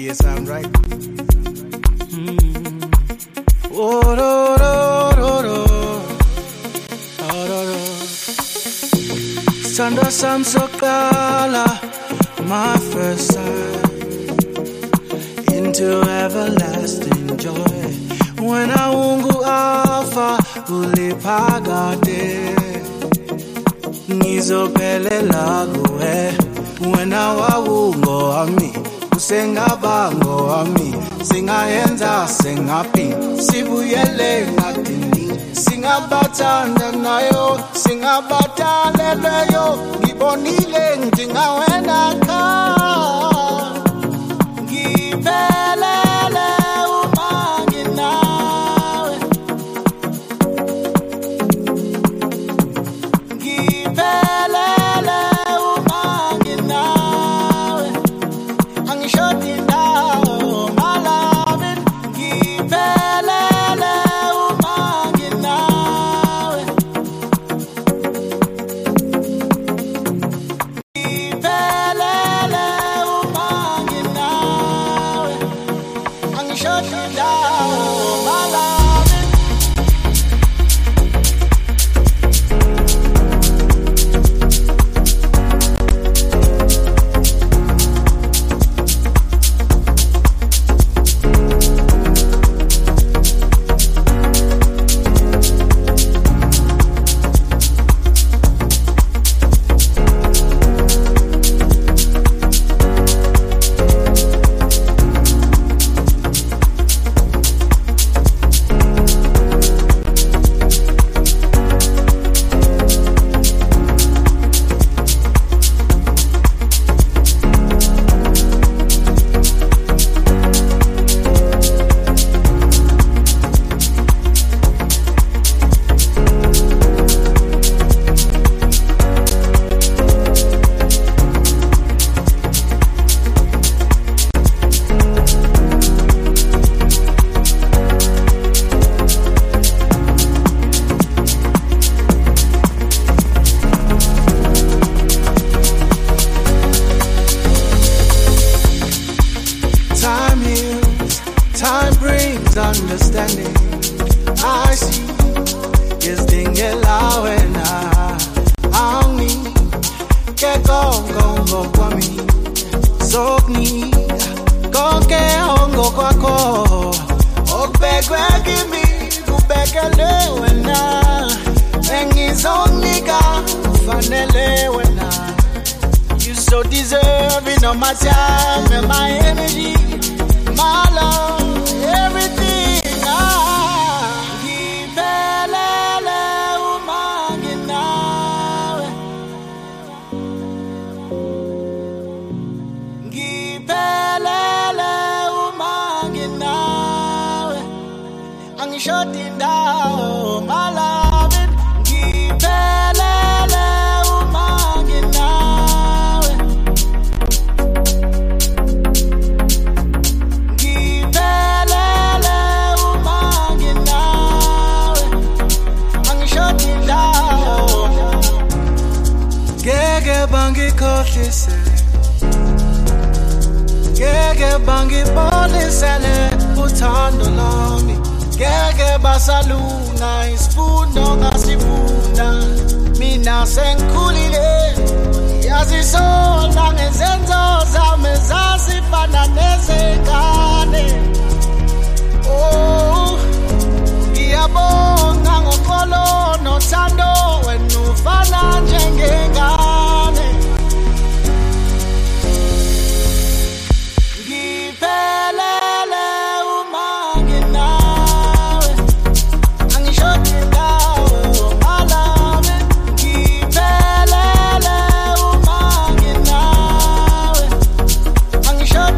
Yes, I'm right. Oh, do, do, do, do. Oh, do, do. Sando Samsokala, my first sight into everlasting joy. When I wungu alpha ulipagade, ngizophelela kuwe. When I wawungo ami, usengabango ami, singayenza singapi, sibuyele ngadini, singabathanda nayo, singabathandeleyo, ngibonile ngingawena ka, ngiphelele uma nginawe, ngiphelele uma nginawe, angishodi ndawo malami, ngiphelele uma nginawe, ngiphelele uma nginawe, angishodi ndawo malami. Time heals, time brings understanding. I see, yes, dingela wena, angi, ke gongo kwami, sokni, konke hongo kwako, okbekwe kimi, kubekele wena, engizonika, ufanele wena. You so deserving of my time and my energy, my love, everything. Ngiphelele uma nginawe, ngiphelele uma nginawe, angishodi ndawo malami, ngiphelele uma nginawe, ngiphelele uma nginawe, angishodi ndawo. Ngeke bangikhohlise, ngeke bangibonisele uthando lami, ngeke basaluna isifundo ngasifunda, mina sengikhulile, yazisola ngezenzo zami zazifana nezengane. Oh, ngiyabonga ngoxolo nothando, wena ufana njengengane. Ngiphelele uma nginawe, angishodi ndawo malami, ngiphelele uma nginawe, angishodi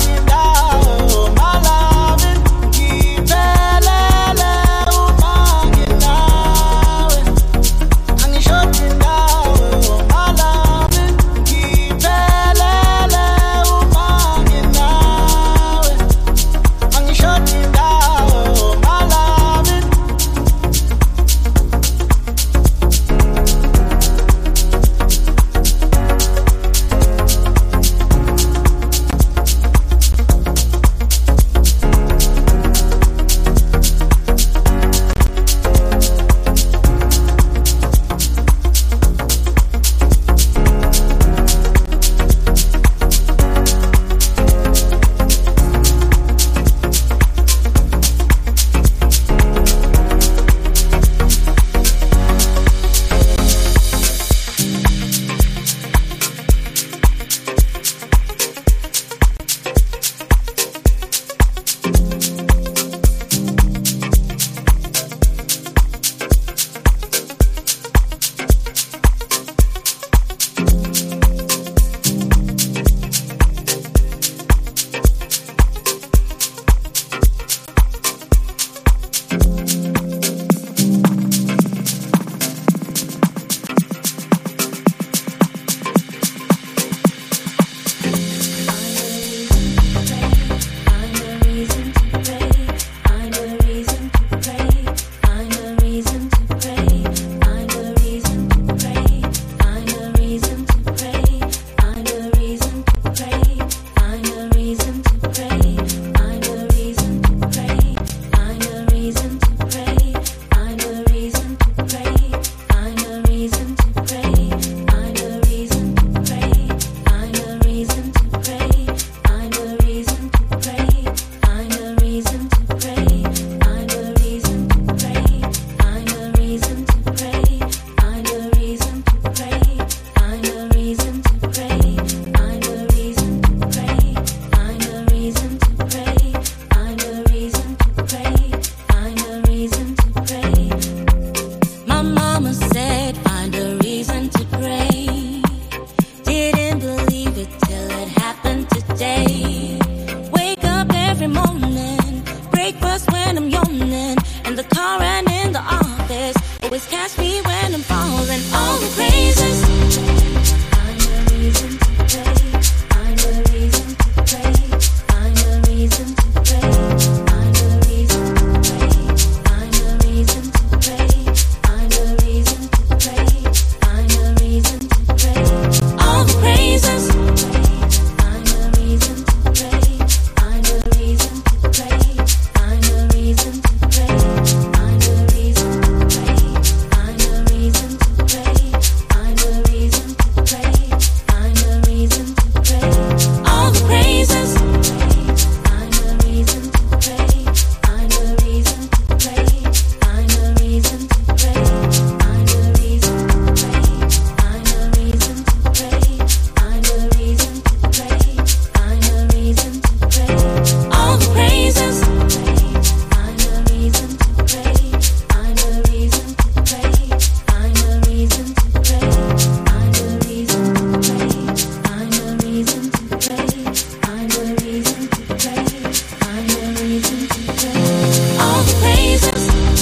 every morning. Breakfast when I'm yawning. In the car and in the office. Always catch me when I'm falling. All the praises. Find a reason to pray. Find a reason to pray. Find a reason to pray. Find a reason to pray. Find a reason to pray. Find a reason to pray. Find a reason to pray. All the praises. Find a reason to pray. Find a reason to pray. Find a reason to pray. Find a reason to pray. Find a reason to pray. Find a reason to pray. Find a reason to pray. All the praises. Find a reason to pray. Find a reason to pray. Find a reason to pray. Find a reason to pray. Find a reason to pray. Find a reason to pray. Find a reason to pray. All the praises. Find a reason to pray. Find a reason to pray. Find a reason to pray. Find a reason to pray. Find a reason to pray. Find a reason to pray. Find a reason to pray. All the praises.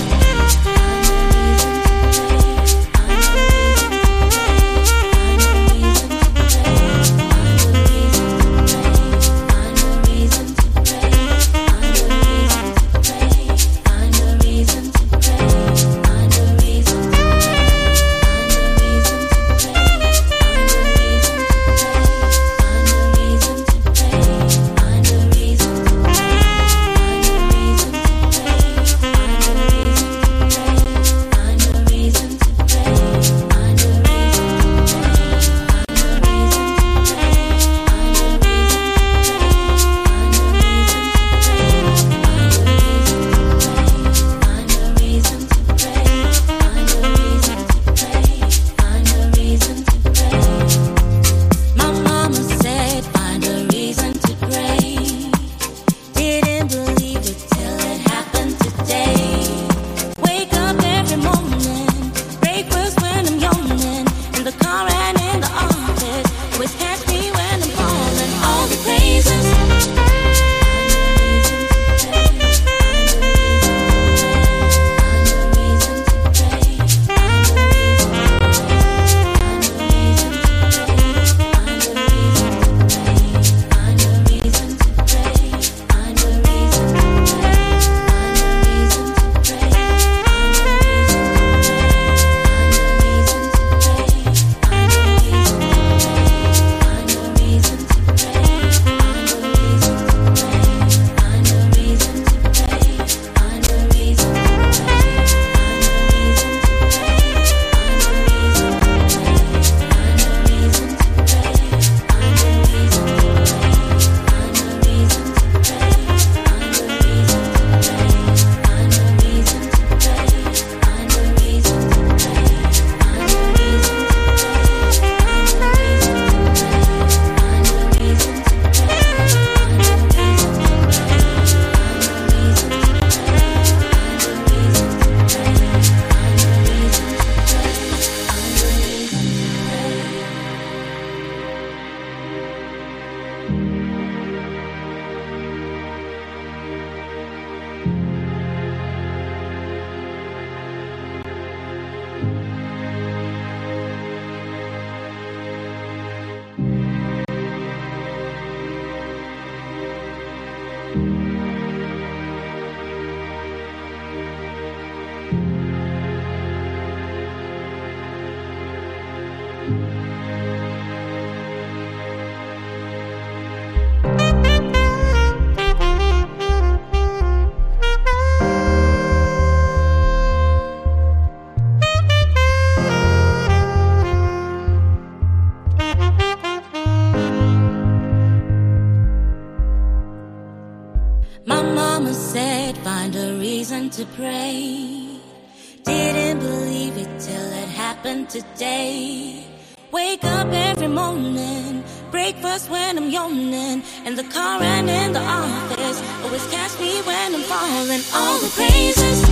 To pray, didn't believe it till it happened today. Wake up every morning, breakfast when I'm yawning. In the car and in the office, always catch me when I'm falling. All the praises.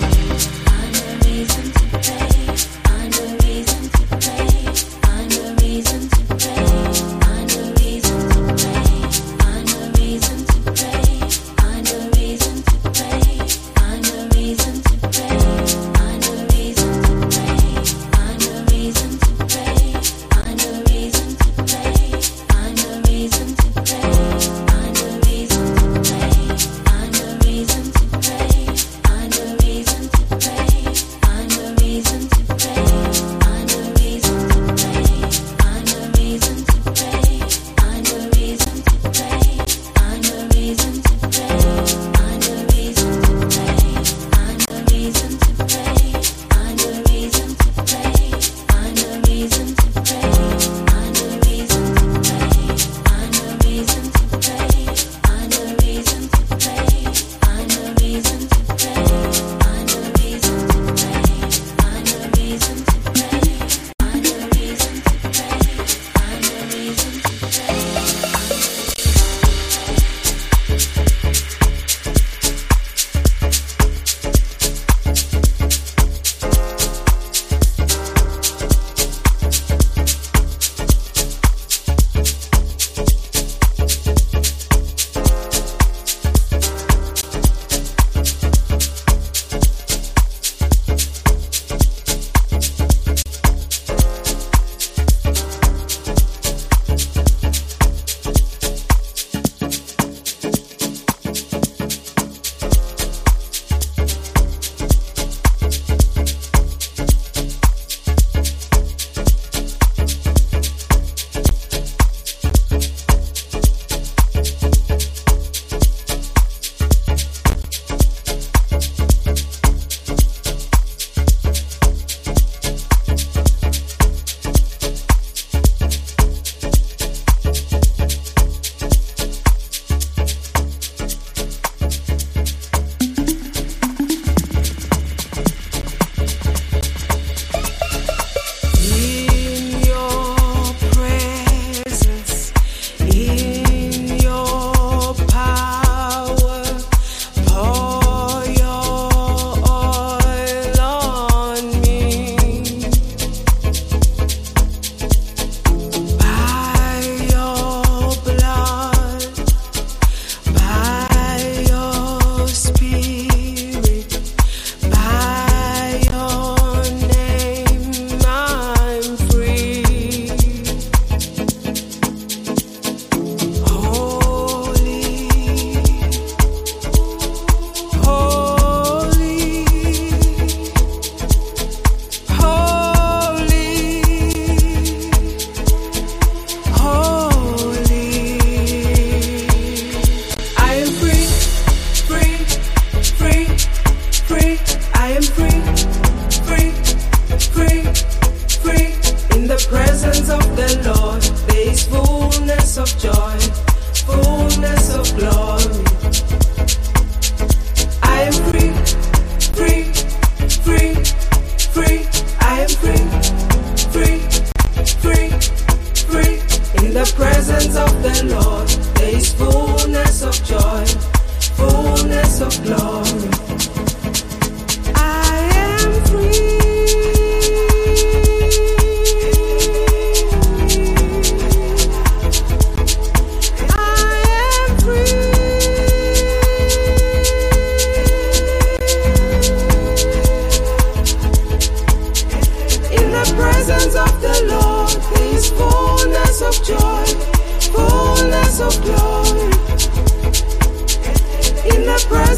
Find a reason to pray. Find a reason to pray. Find a reason to pray. Find a reason to pray. Find a reason to pray.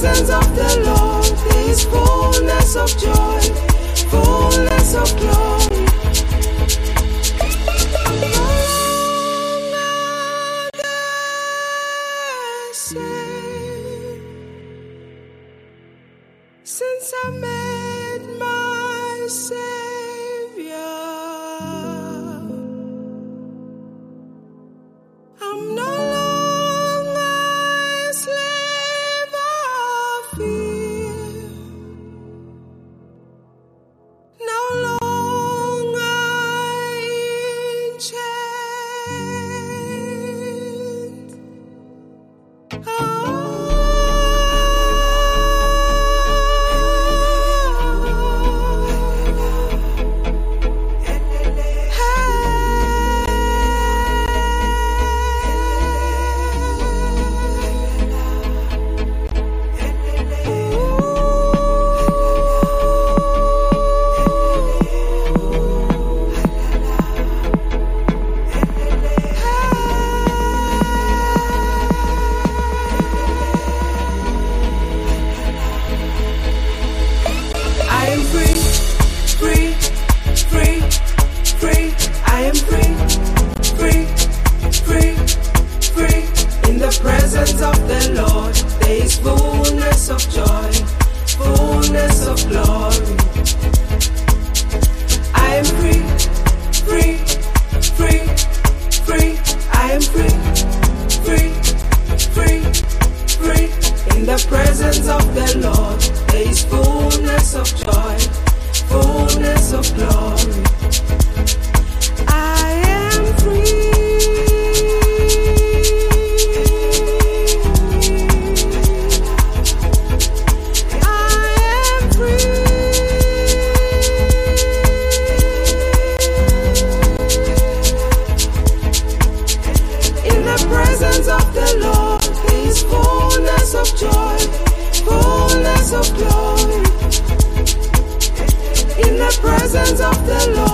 presence of the Lord, there is fullness of joy, fullness of glory. Since I met my Savior, I'm no longer a slave of fear, no longer in chains. Presence of the Lord.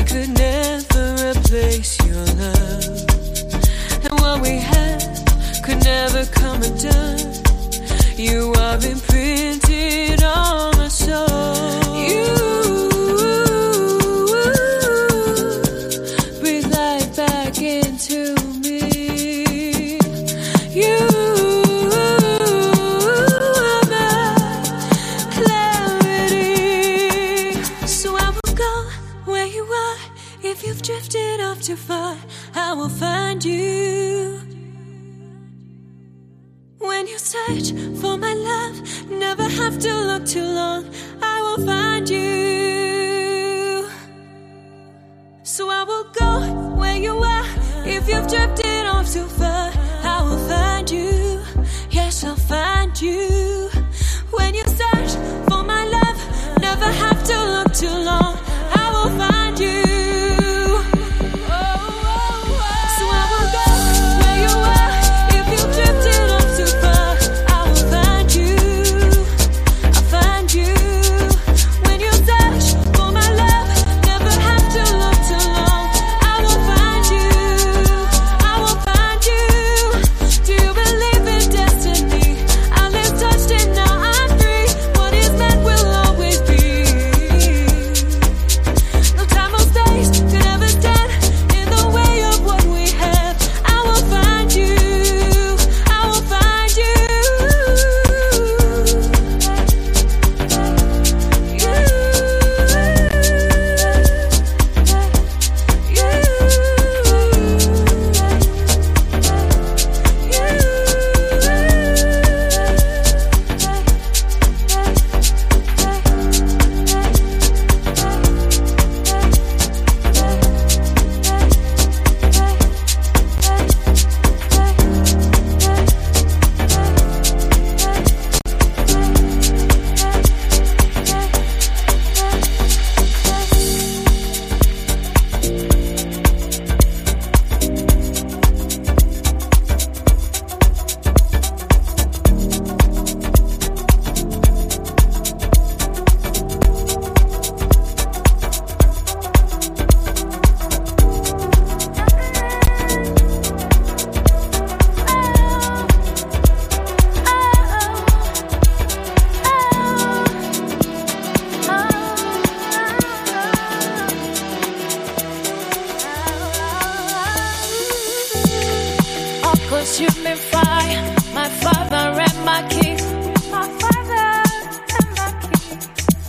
could never replace your love, and what we had could never come undone. You are imprinted on my soul. You breathe life back into me. You are my clarity. So I will go where you are. If you've drifted off too far, I will find you. When you search for my love, never have to look too long, I will find you. So I will go where you are. If you've drifted off too far, I will find you. Yes, I'll find you. When you search for my love, never have to look too long, I will find you. So I will go where you are. If you've drifted off too far, I will find you. I'll find you. When you search for my love, never have to look too long, I will find you. I will find you. Do you believe in destiny? I live touched and now I'm free. What is meant will always be. No time or space could ever stand in the way of what we have. I will find you. I will find you. Consuming fire, my Father and my King. My Father and my King.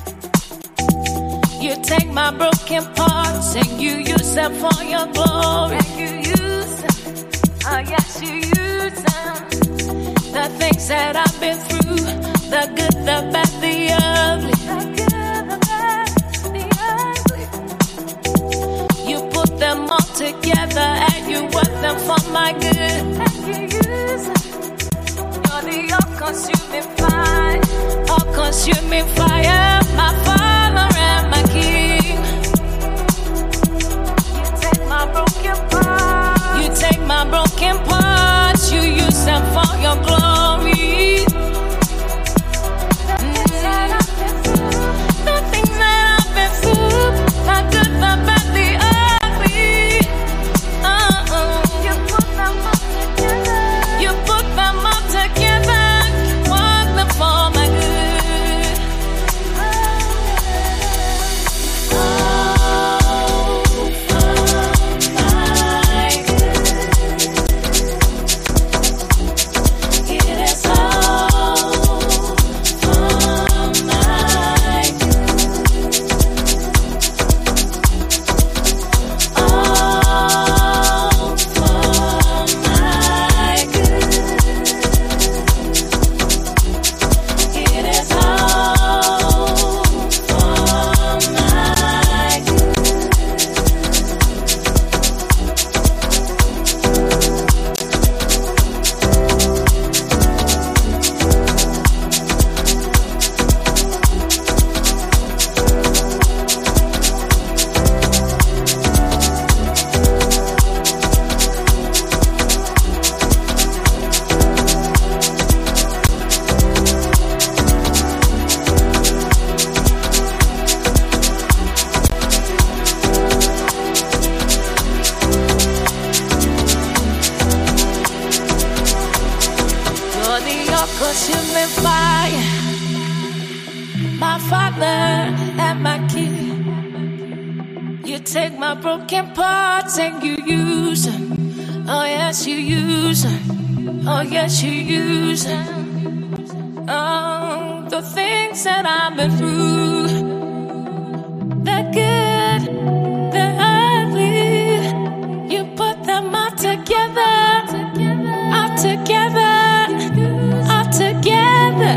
You take my broken parts and you use them for your glory. And you use them, oh yes you use them. The things that I've been through, the good, the bad, the ugly. The good, the bad, the ugly. You put them all together and you work them for my good. You're the all-consuming fire, all-consuming fire, my Father and my King. You take my broken parts, you take my broken parts, you use them for your glory. The things that I've been through, the good, the bad, the ugly. You put them all together. You put them all together. Walk them for my good. at my key. You take my broken parts and you use them. Oh yes, you use them. Oh yes, you use them. Oh, the things that I've been through, they're good, they're ugly. You put them all together, all together, all together.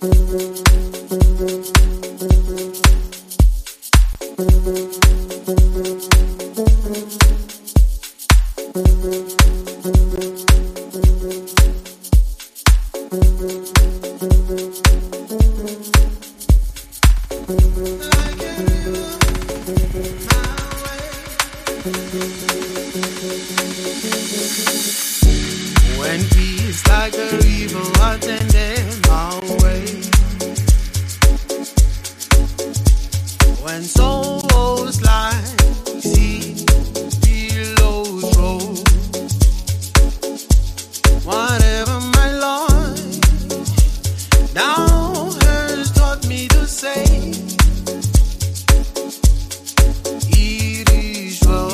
When peace like a river attended my way, when souls like sea billows roll, whatever my Lord now has taught me to say, it is well.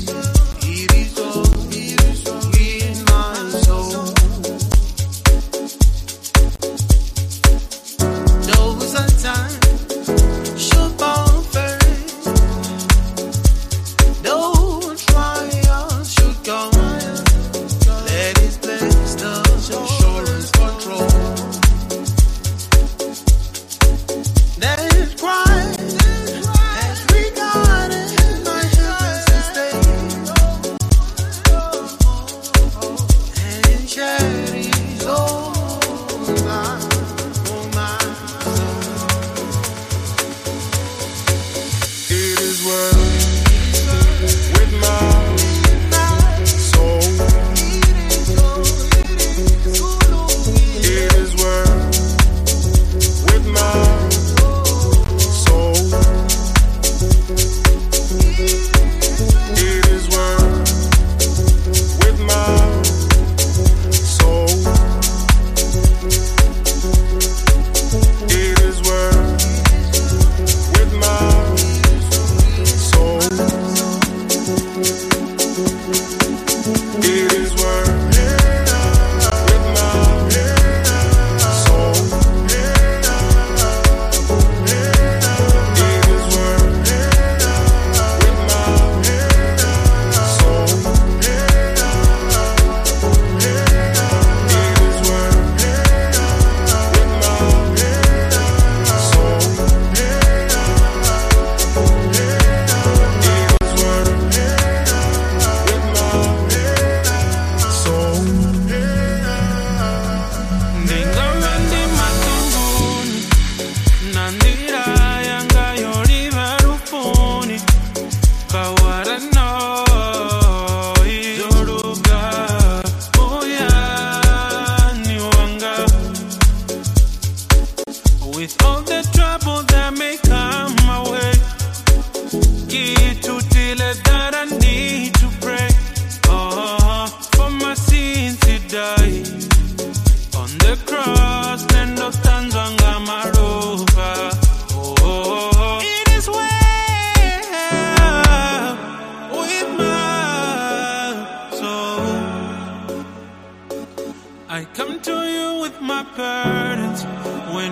I come to you with my burdens when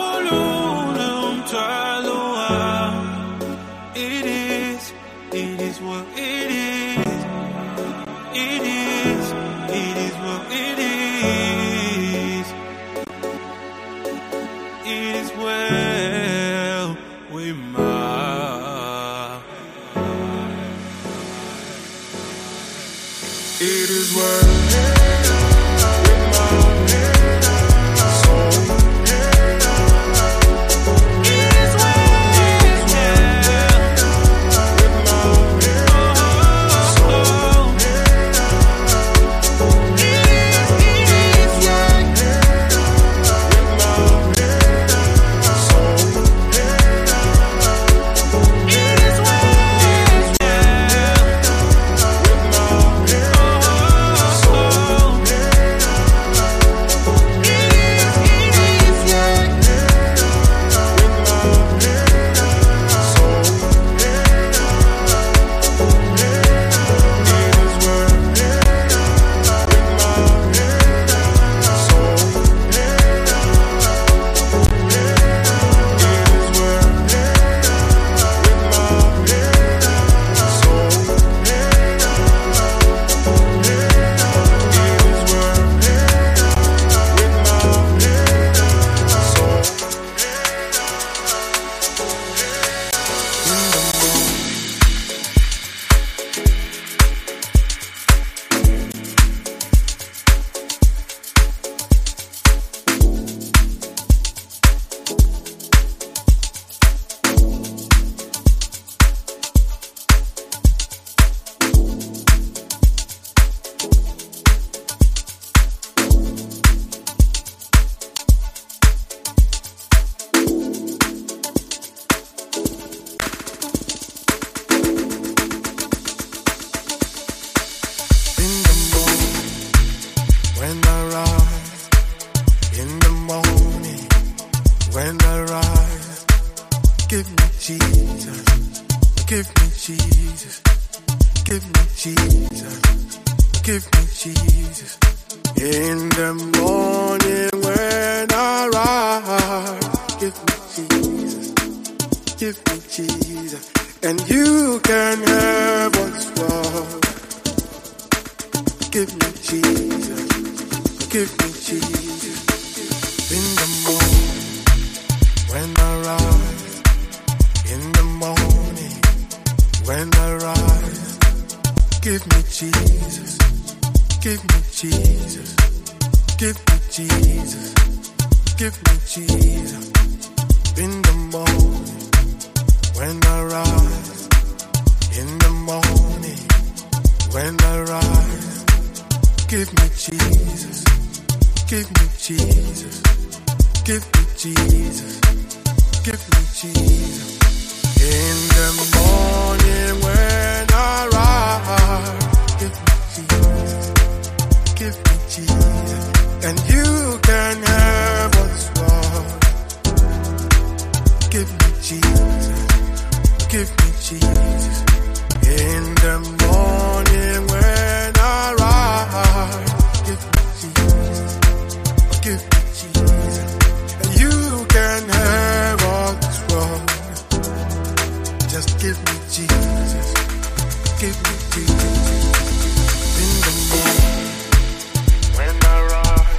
it is what it is. It is what it is. It is well with my. It is well. when I rise. Give me Jesus, give me Jesus, give me Jesus, give me Jesus. In the morning when I rise, give me Jesus, give me Jesus, and you can have what's wrong. Give me Jesus, give me Jesus. In the morning when I rise, in the morning when I rise, give me Jesus, give me Jesus, give me Jesus, give me Jesus. In the morning when I rise, in the morning when I rise, give me Jesus, give me Jesus, give me Jesus, give me Jesus. In the morning when I rise, give me Jesus, give me Jesus, and you can have what's wrong. Give me Jesus, give me Jesus. In the morning when I rise, give me Jesus, give me Jesus, and you can have what's wrong. Just give me Jesus, give me Jesus. In the morning when I rise.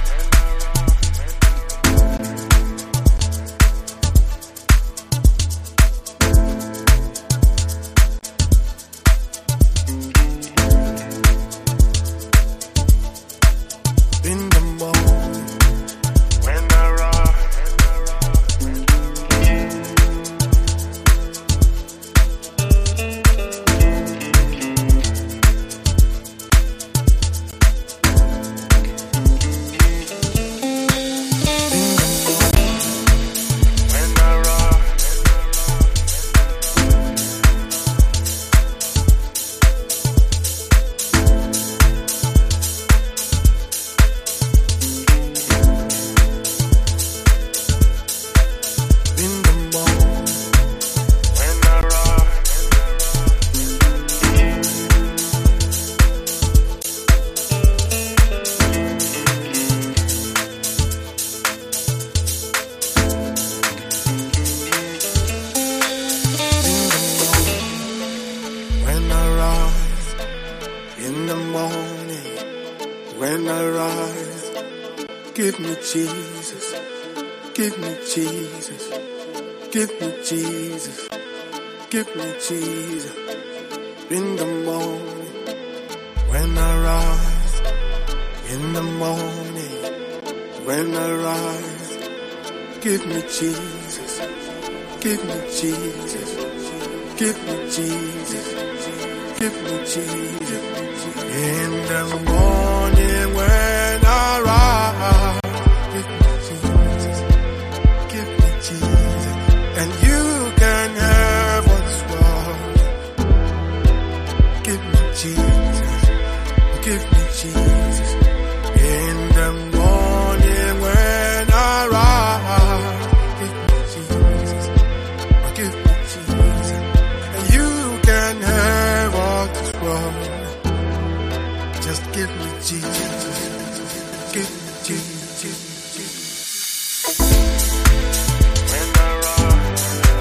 In the morning when I rise. In the morning when I rise, give me Jesus, give me Jesus, give me Jesus, give me Jesus. In the morning when I rise, in the morning when I rise, give me Jesus, give me Jesus, give me Jesus, give me Jesus. In the morning when I rise, give me Jesus, give me Jesus, and you can have what's wrong. Give me Jesus, give me Jesus. In the morning when I rise, give me Jesus, give me Jesus, and you can have what's wrong. Just give me Jesus, give me Jesus. When I rise.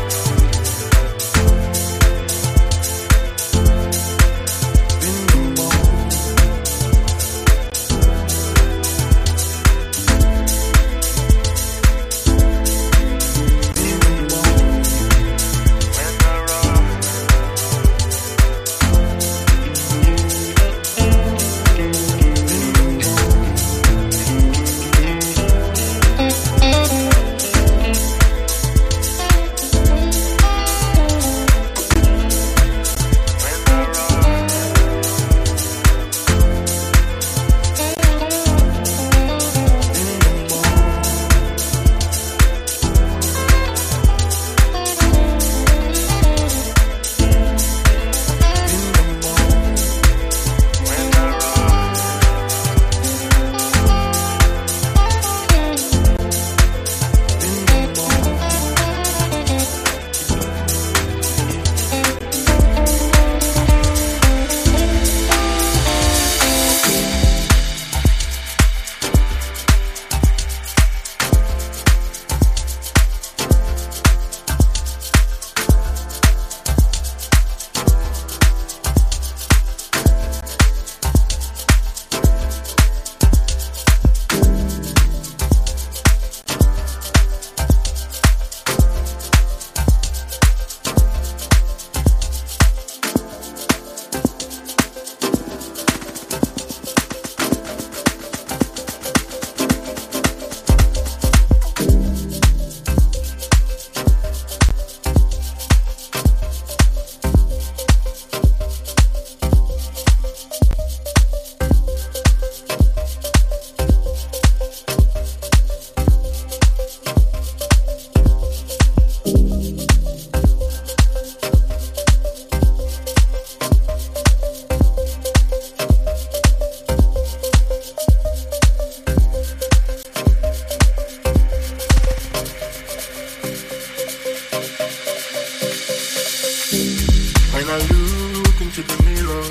into the mirror.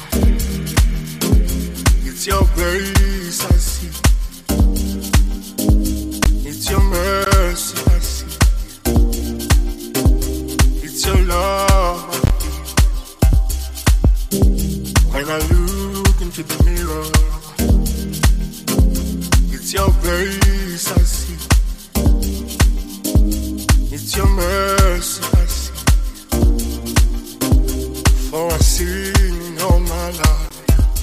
It's your grace I see. It's your mercy I see. It's your love. When I look into the mirror, it's your grace I see. It's your mercy I see. For I seen all my life.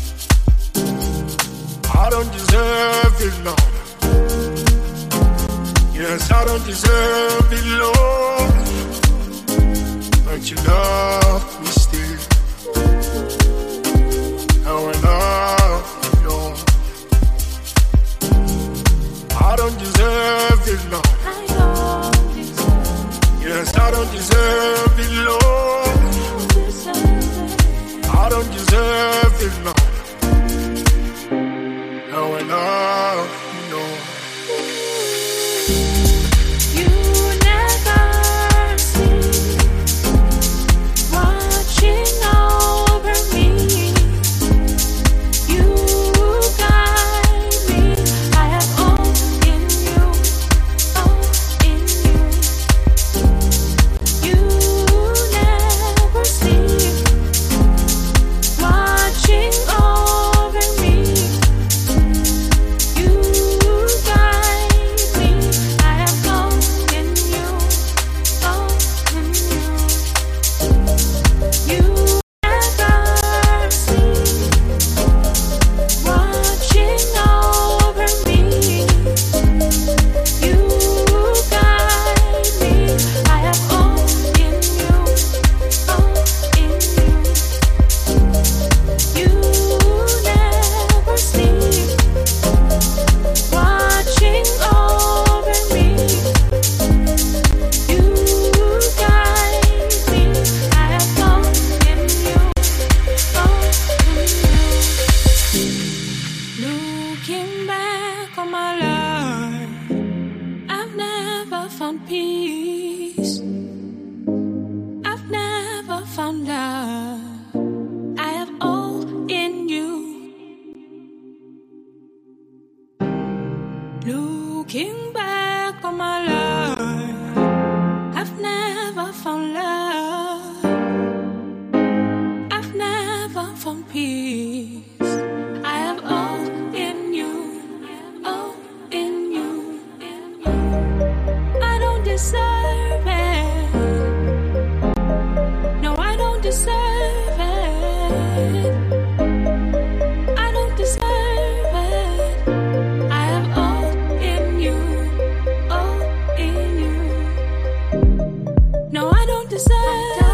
I don't deserve it, Lord. Yes, I don't deserve it, Lord. But you love me still. And I love you, Lord. I don't deserve it, Lord. Yes, I don't deserve it, Lord. I don't deserve it, Lord. Now I love you, Lord. You never cease watching over me. You guide me. I have all in you, all in you. You never cease watching over me. You guide me. I have all in you, all in you. You never cease watching over me. You guide me. I have all in you, all in you. You never cease watching over me. You guide me. I have all in you, all in you. Looking back on my life, I've never found peace. I've never found love. I have all in you. Looking back on my life, I've never found love. I've never found peace. I have all in you, all in you. I don't deserve it. No, I don't deserve it. I don't deserve it. I have all in you, all in you. No, I don't deserve it.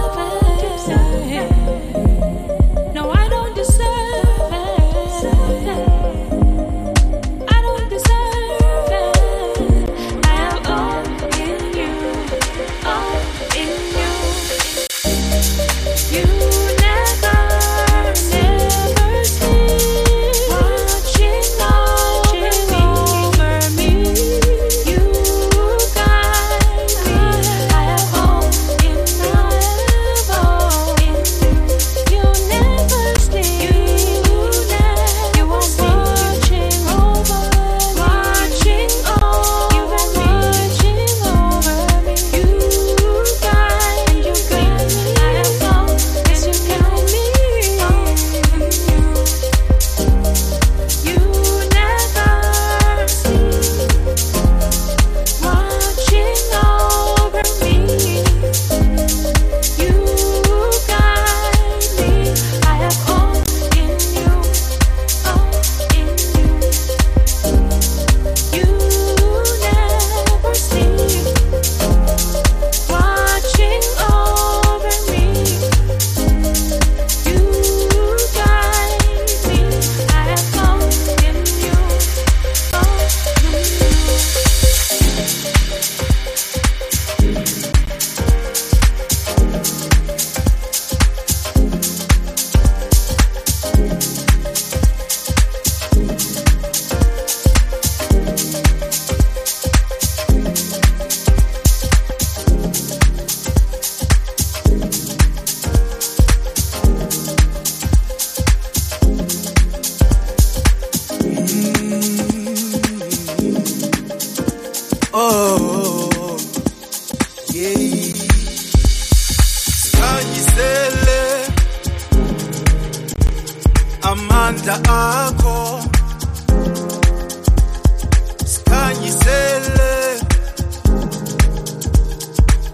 No, I don't deserve it. I don't deserve it. I have all in you.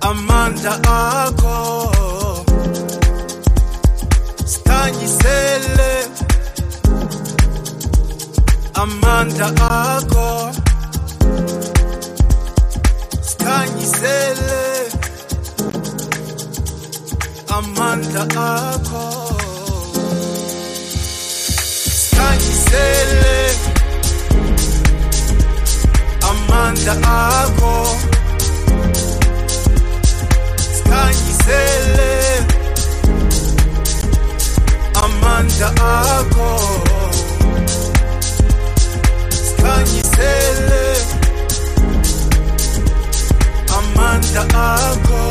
amandla akho sikhanyisele amandla akho sikhanyisele amandla akho sikhanyisele amandla akho sikhanyisele amandla akho sikhanyisele amandla akho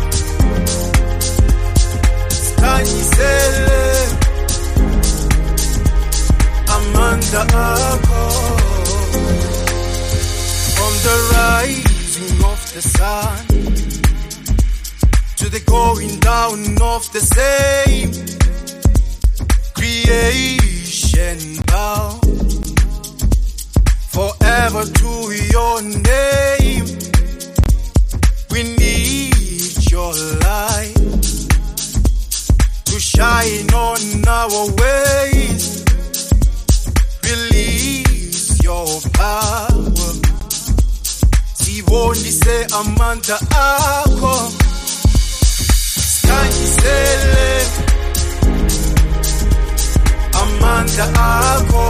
sikhanyisele amandla akho from the rising of the sun to the going down of the same creation bow forever to your name. We need your light to shine on our ways. Release your power. Sibonise amandla akho. Sikhanyisele amandla akho.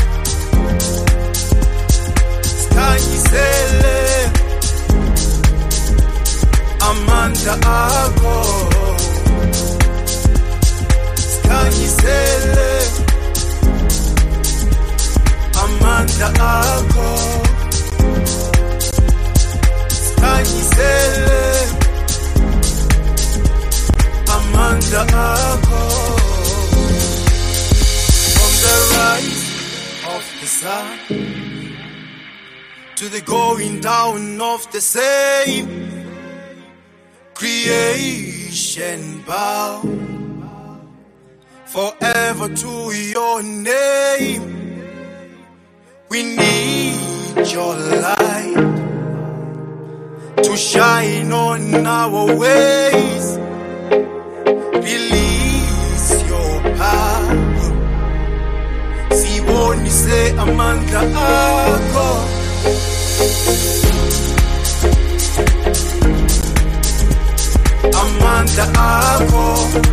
Sikhanyisele amandla akho. Sikhanyisele amandla akho. Sikhanyisele amandla akho. From the rise of the sun to the going down of the same creation bow forever to your name. We need your light to shine on our ways. Release your power. Sibonise amandla akho. Amandla akho.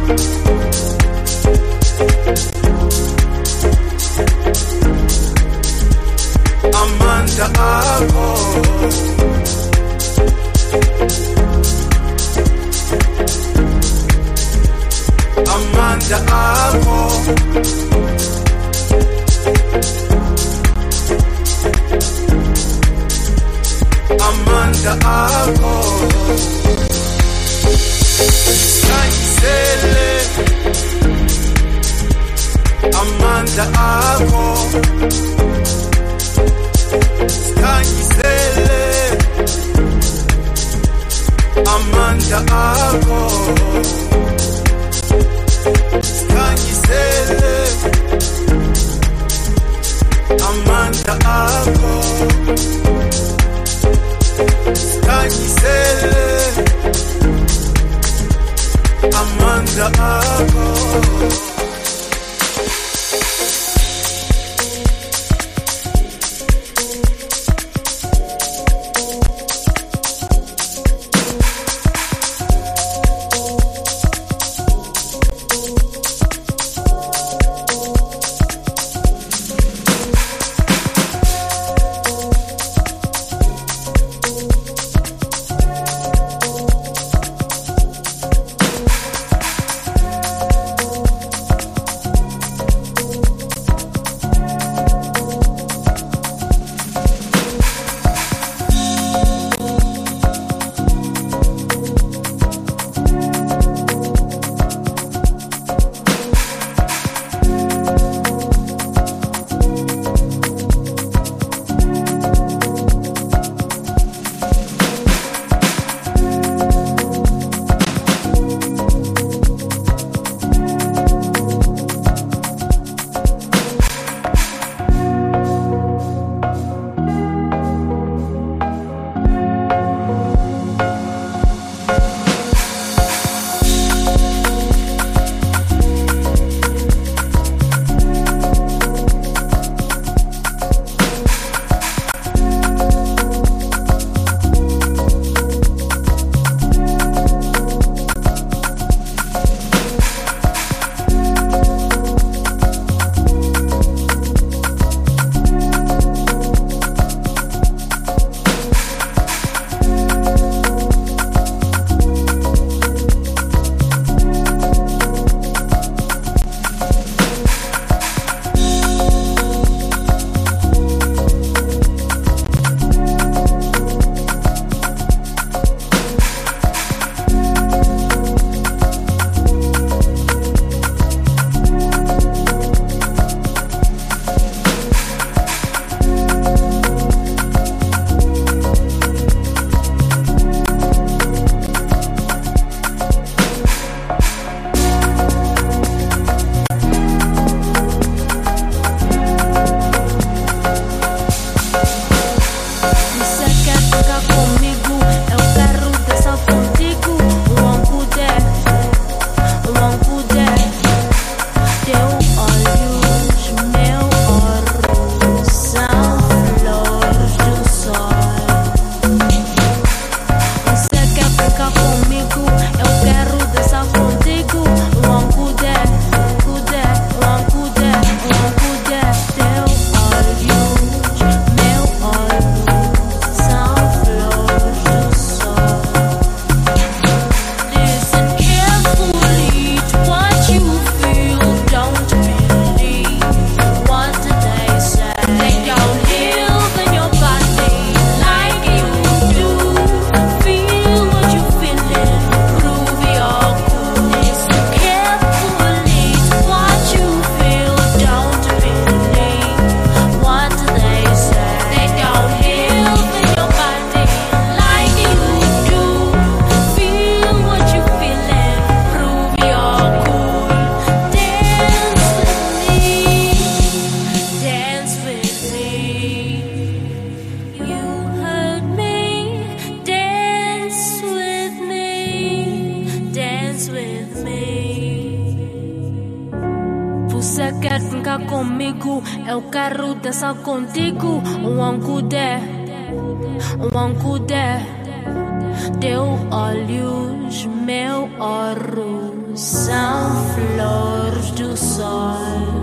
Amandla akho. Amandla akho. Amandla akho. Sikhanyisele amandla akho. Sikhanyisele amandla akho. Sikhanyisele amandla akho. Sikhanyisele amandla akho. quer brincar comigo, eu quero dançar contigo. Um ancudé, teu olhos, meu ouro, são flores do sol.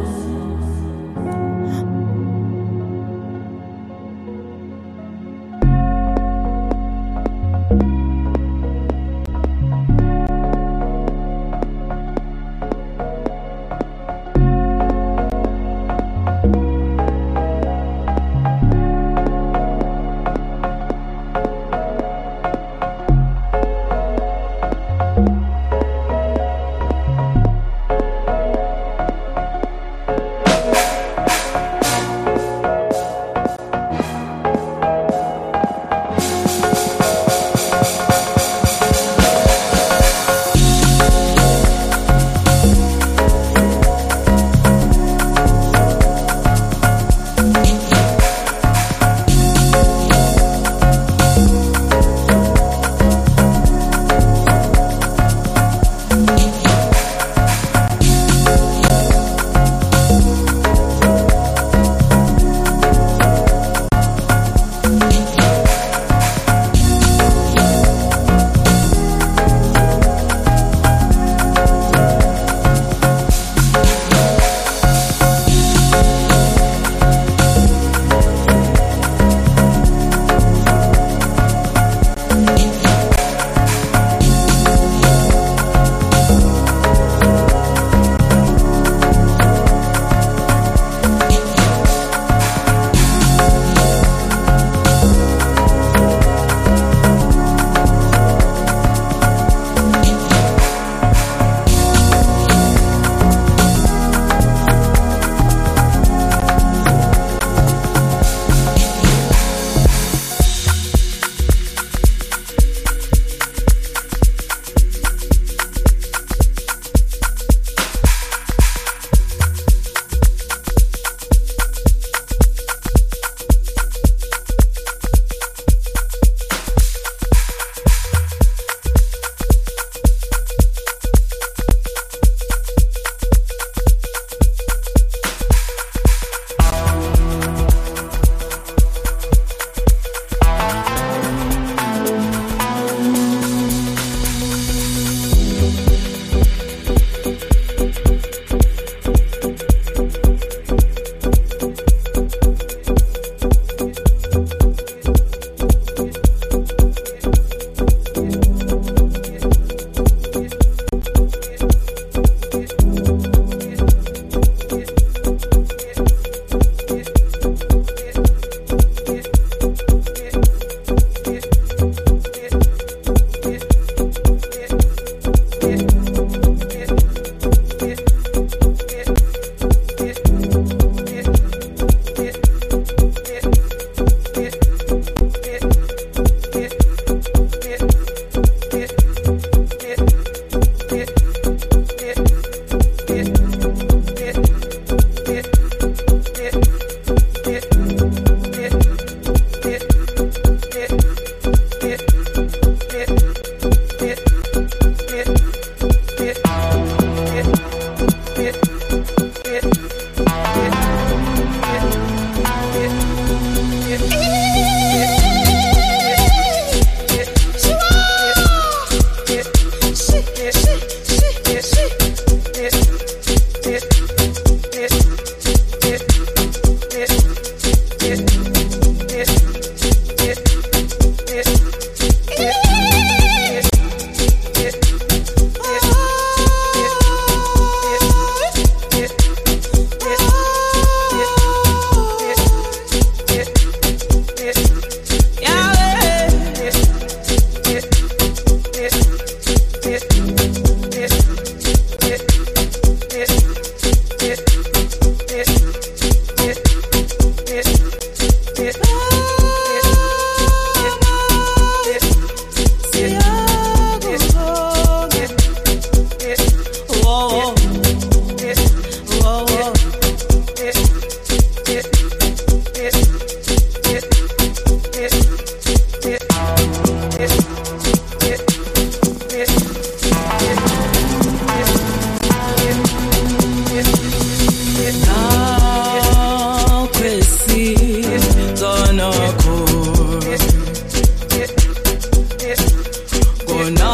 khona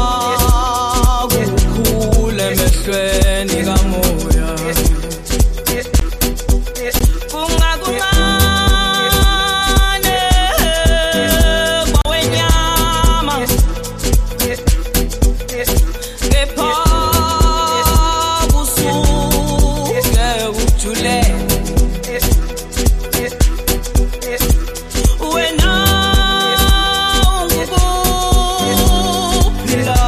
kukhule emehlweni kamoya kungakuncane kwawenyama kepha kusuke ujule wena ungukuphila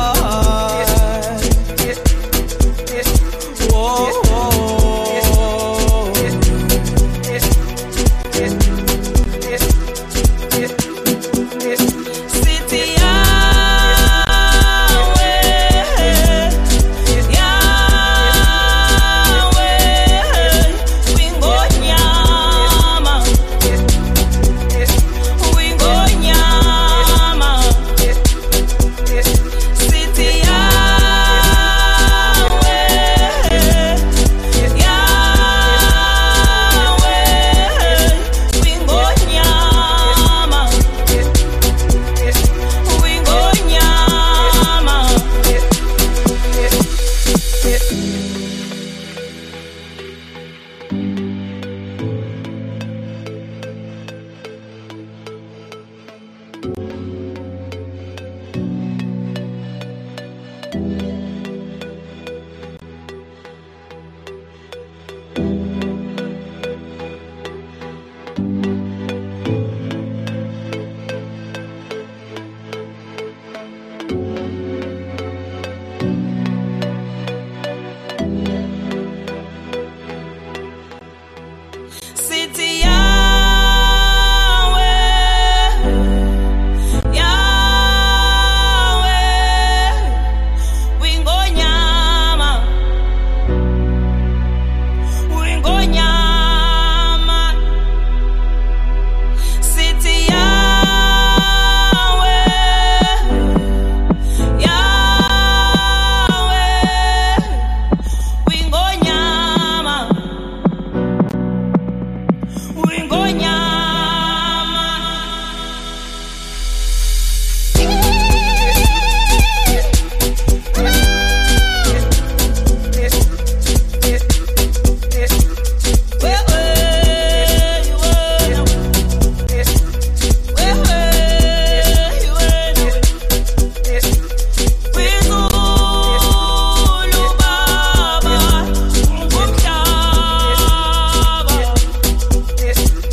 sithi yawe wingonyama sithi yawe wingonyama sithi yawe wingonyama sithi yawe wingonyama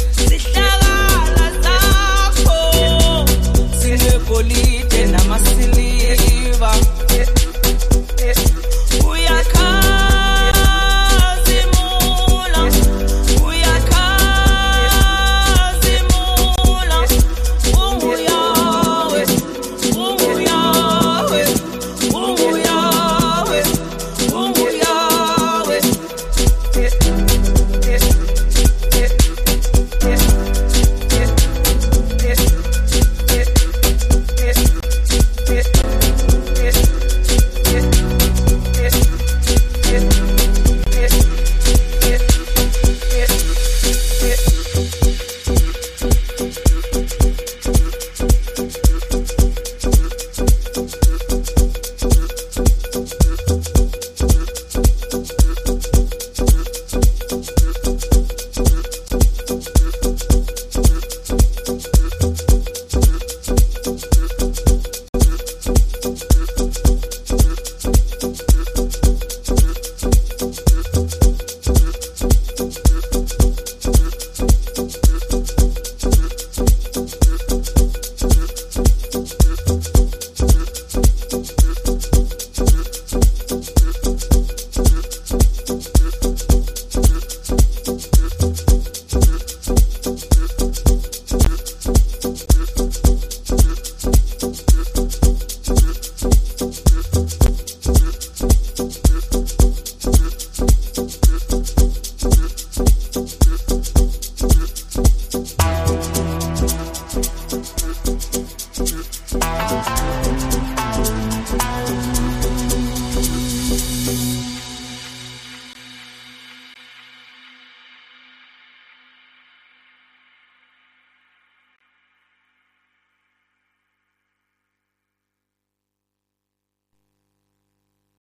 sihlakala zakho sinegolide namasili